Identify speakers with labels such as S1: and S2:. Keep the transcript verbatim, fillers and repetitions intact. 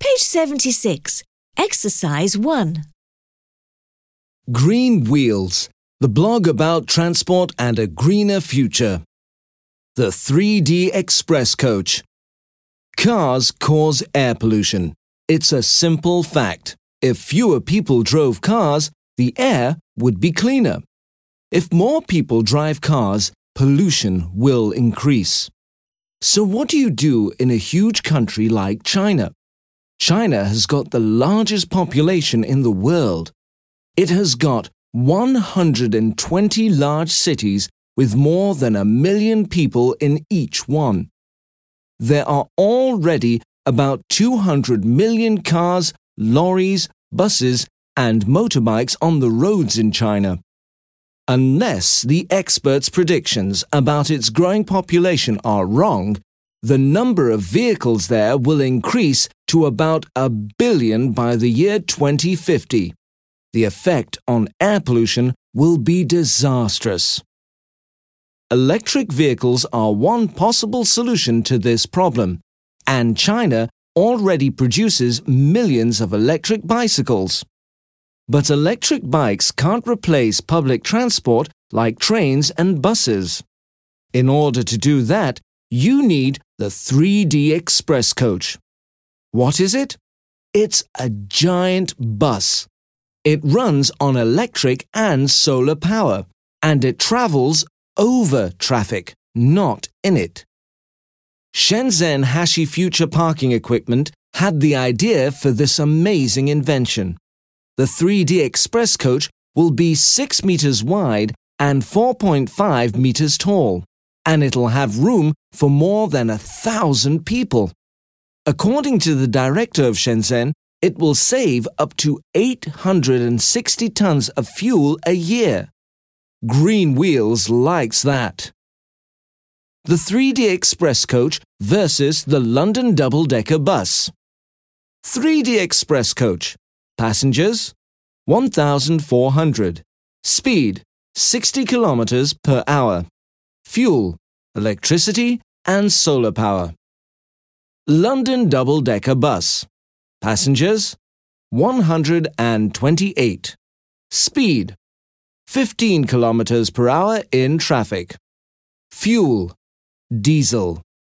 S1: Page seventy-six. Exercise one.
S2: Green Wheels, the blog about transport and a greener future. The three D Express Coach. Cars cause air pollution. It's a simple fact. If fewer people drove cars, the air would be cleaner. If more people drive cars, pollution will increase. So what do you do in a huge country like China? China has got the largest population in the world. It has got one hundred twenty large cities with more than a million people in each one. There are already about two hundred million cars, lorries, buses, and motorbikes on the roads in China. Unless the experts' predictions about its growing population are wrong, the number of vehicles there will increase to about a billion by the year twenty fifty. The effect on air pollution will be disastrous. Electric vehicles are one possible solution to this problem, and China already produces millions of electric bicycles. But electric bikes can't replace public transport like trains and buses. In order to do that, you need the three D Express Coach. What is it? It's a giant bus. It runs on electric and solar power, and it travels over traffic, not in it. Shenzhen Hashi Future Parking Equipment had the idea for this amazing invention. The three D Express Coach will be six meters wide and four point five meters tall, and it'll have room for more than a thousand people. According to the director of Shenzhen, it will save up to eight hundred sixty tons of fuel a year. Green Wheels likes that. The three D Express Coach versus the London double-decker bus. three D Express Coach. Passengers, one thousand four hundred. Speed, sixty kilometers per hour. Fuel, electricity and solar power. London double-decker bus. Passengers, one hundred twenty-eight. Speed, fifteen kilometers per hour in traffic. Fuel, diesel.